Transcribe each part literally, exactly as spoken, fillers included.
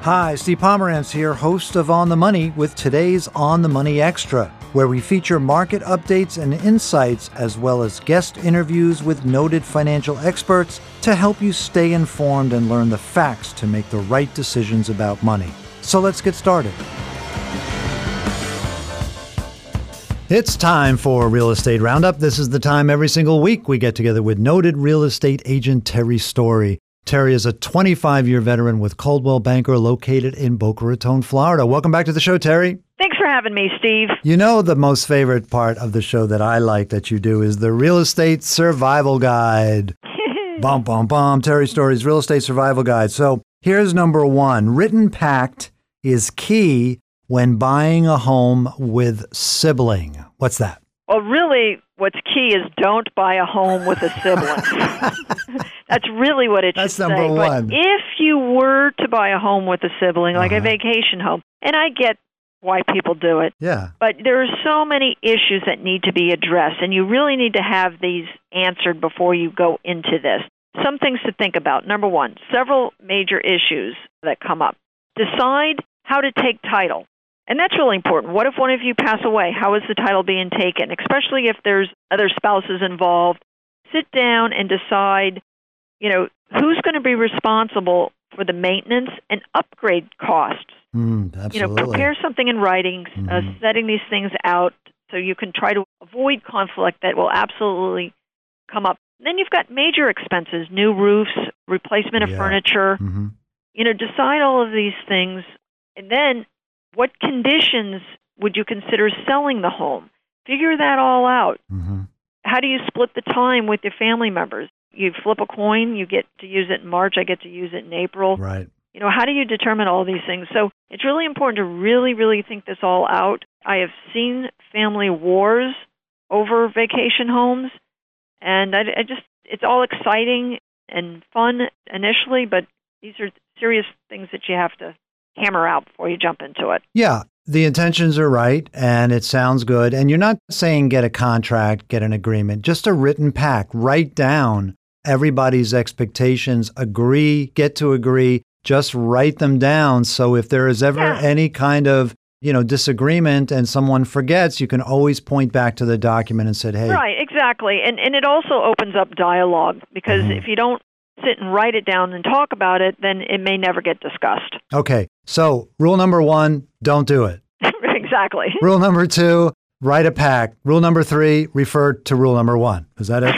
Hi, Steve Pomerantz here, host of On the Money with today's On the Money Extra, where we feature market updates and insights as well as guest interviews with noted financial experts to help you stay informed and learn the facts to make the right decisions about money. So let's get started. It's time for Real Estate Roundup. This is the time every single week we get together with noted real estate agent Terry Story. Terry is a twenty-five-year veteran with Coldwell Banker located in Boca Raton, Florida. Welcome back to the show, Terry. Thanks for having me, Steve. You know, the most favorite part of the show that I like that you do is the Real Estate Survival Guide. Bum, bum, bum. Terry Story's Real Estate Survival Guide. So here's number one. Written pact is key when buying a home with sibling. What's that? Well, really, what's key is don't buy a home with a sibling. That's really what it That's should say. number one. But if you were to buy a home with a sibling, like Uh-huh. a vacation home, and I get why people do it, Yeah. but there are so many issues that need to be addressed, and you really need to have these answered before you go into this. Some things to think about. Number one, several major issues that come up. Decide how to take title. And that's really important. What if one of you pass away? How is the title being taken? Especially if there's other spouses involved. Sit down and decide, you know, who's going to be responsible for the maintenance and upgrade costs. Mm, absolutely. You know, prepare something in writing, Mhm. uh, setting these things out so you can try to avoid conflict that will absolutely come up. Then you've got major expenses, new roofs, replacement of Yeah. furniture. Mm-hmm. You know, decide all of these things, and then what conditions would you consider selling the home? Figure that all out. Mm-hmm. How do you split the time with your family members? You flip a coin, you get to use it in March, I get to use it in April. Right. You know, how do you determine all these things? So it's really important to really, really think this all out. I have seen family wars over vacation homes, and I, I just, it's all exciting and fun initially, but these are serious things that you have to hammer out before you jump into it. Yeah, the intentions are right, and it sounds good. And you're not saying get a contract, get an agreement, just a written pact. Write down everybody's expectations, agree, get to agree, just write them down. So if there is ever Yeah. any kind of, you know, disagreement and someone forgets, you can always point back to the document and say, hey. Right, exactly. And and it also opens up dialogue, because Mhm. if you don't sit and write it down and talk about it, then it may never get discussed. Okay, so rule number one, don't do it. Exactly. Rule number two, write a pact. Rule number three, refer to rule number one. Is that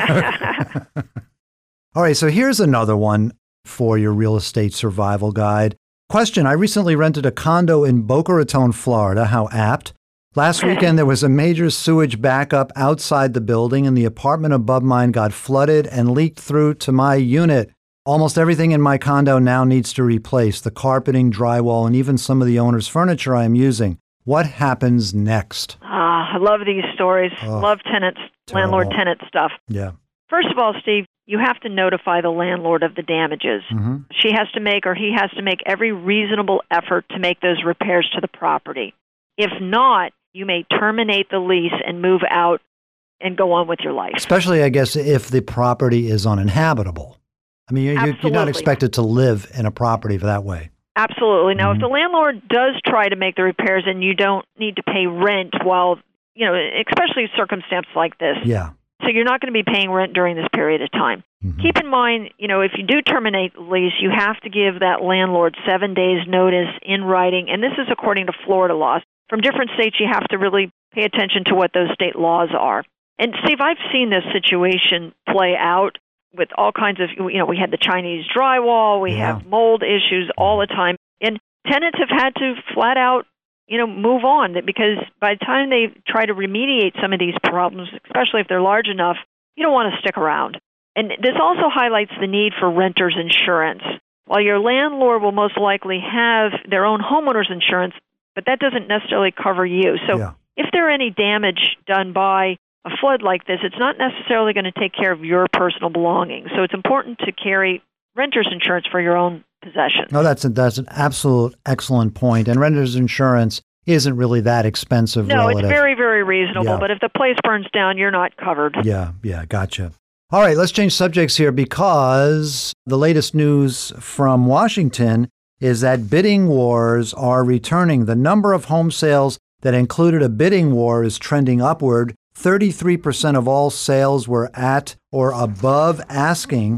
it? All right, so here's another one for your real estate survival guide. Question, I recently rented a condo in Boca Raton, Florida. How apt. Last weekend, there was a major sewage backup outside the building, and the apartment above mine got flooded and leaked through to my unit. Almost everything in my condo now needs to replace, the carpeting, drywall, and even some of the owner's furniture I am using. What happens next? Ah, I love these stories. Oh, love tenants, terrible. landlord-tenant stuff. Yeah. First of all, Steve, you have to notify the landlord of the damages. Mm-hmm. She has to make, or he has to make, every reasonable effort to make those repairs to the property. If not, you may terminate the lease and move out and go on with your life. Especially, I guess, if the property is uninhabitable. I mean, you're, you're not Absolutely. expected to live in a property that way. Absolutely. Now, Mhm. if the landlord does try to make the repairs and you don't need to pay rent while, you know, especially circumstances like this, Yeah. so you're not going to be paying rent during this period of time. Mhm. Keep in mind, you know, if you do terminate the lease, you have to give that landlord seven days notice in writing, and this is according to Florida laws. From different states, you have to really pay attention to what those state laws are. And Steve, I've seen this situation play out with all kinds of, you know, we had the Chinese drywall, we Yeah. have mold issues all the time, and tenants have had to flat out, you know, move on, because by the time they try to remediate some of these problems, especially if they're large enough, you don't want to stick around. And this also highlights the need for renter's insurance. While your landlord will most likely have their own homeowner's insurance, but that doesn't necessarily cover you. So Yeah. if there are any damage done by a flood like this, it's not necessarily going to take care of your personal belongings. So it's important to carry renter's insurance for your own possessions. No, that's a, that's an absolute excellent point. And renter's insurance isn't really that expensive. No, relative. it's very, very reasonable. Yeah. But if the place burns down, you're not covered. Yeah, yeah, gotcha. All right, let's change subjects here because the latest news from Washington is that bidding wars are returning. The number of home sales that included a bidding war is trending upward. thirty-three percent of all sales were at or above asking.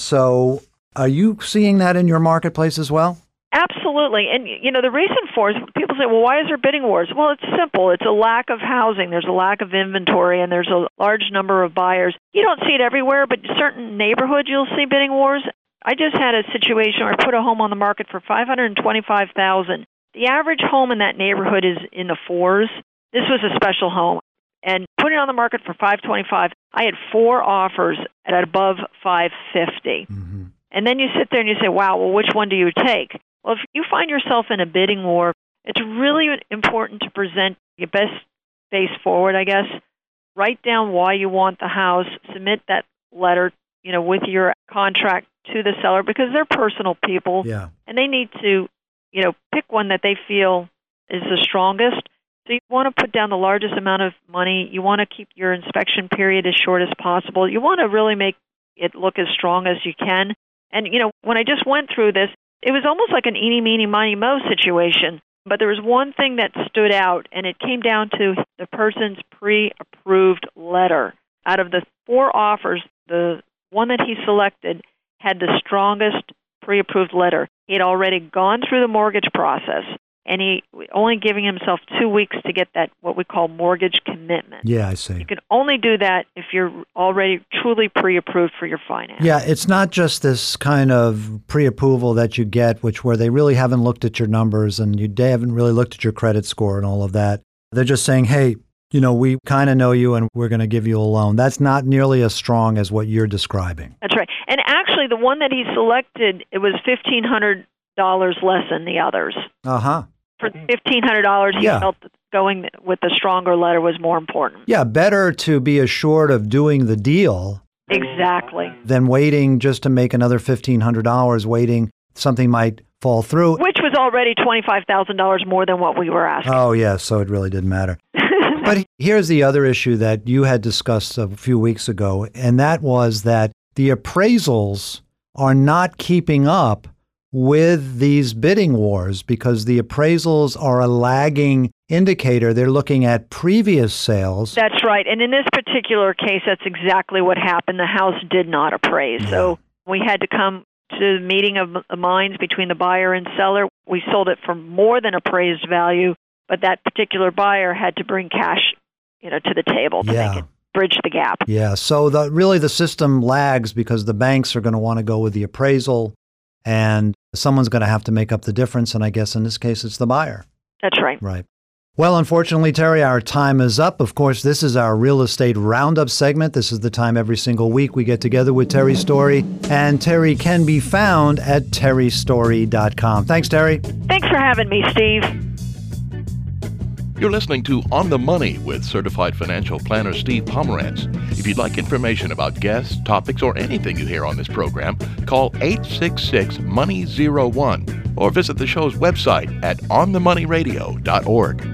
So are you seeing that in your marketplace as well? Absolutely. And, you know, the reason for it is people say, well, why is there bidding wars? Well, it's simple. It's a lack of housing. There's a lack of inventory, and there's a large number of buyers. You don't see it everywhere, but certain neighborhoods you'll see bidding wars. I just had a situation where I put a home on the market for five hundred twenty-five thousand dollars. The average home in that neighborhood is in the fours. This was a special home. And put it on the market for five hundred twenty-five thousand dollars. I had four offers at above five hundred fifty thousand dollars. Mm-hmm. And then you sit there and you say, wow, well, which one do you take? Well, if you find yourself in a bidding war, it's really important to present your best face forward, I guess. Write down why you want the house. Submit that letter, you know, with your contract to the seller, because they're personal people. Yeah. And they need to, you know, pick one that they feel is the strongest. So you want to put down the largest amount of money. You want to keep your inspection period as short as possible. You want to really make it look as strong as you can. And, you know, when I just went through this, it was almost like an eeny, meeny, miny, mo situation. But there was one thing that stood out, and it came down to the person's pre-approved letter. Out of the four offers, the one that he selected had the strongest pre-approved letter. He had already gone through the mortgage process, and he only giving himself two weeks to get that, what we call mortgage commitment. Yeah, I see. You can only do that if you're already truly pre-approved for your finance. Yeah, it's not just this kind of pre-approval that you get, which where they really haven't looked at your numbers and you they haven't really looked at your credit score and all of that. They're just saying, hey, you know, we kind of know you and we're going to give you a loan. That's not nearly as strong as what you're describing. That's right. And actually, the one that he selected, it was fifteen hundred dollars less than the others. Uh-huh. For fifteen hundred dollars, he yeah. felt that going with the stronger letter was more important. Yeah, better to be assured of doing the deal. Exactly. Than waiting just to make another fifteen hundred dollars, waiting something might fall through. Which was already twenty-five thousand dollars more than what we were asking. Oh, yeah, so it really didn't matter. But here's the other issue that you had discussed a few weeks ago, and that was that the appraisals are not keeping up with these bidding wars because the appraisals are a lagging indicator. They're looking at previous sales. That's right. And in this particular case, that's exactly what happened. The house did not appraise. Yeah. So we had to come to the meeting of the minds between the buyer and seller. We sold it for more than appraised value, but that particular buyer had to bring cash, you know, to the table to yeah. make it bridge the gap. Yeah. So the, really the system lags because the banks are going to want to go with the appraisal and someone's going to have to make up the difference. And I guess in this case, it's the buyer. That's right. Right. Well, unfortunately, Terry, our time is up. Of course, this is our real estate roundup segment. This is the time every single week we get together with Terry Story. And Terry can be found at terry story dot com. Thanks, Terry. Thanks for having me, Steve. You're listening to On the Money with certified financial planner Steve Pomerantz. If you'd like information about guests, topics, or anything you hear on this program, call eight six six, money zero one or visit the show's website at on the money radio dot org.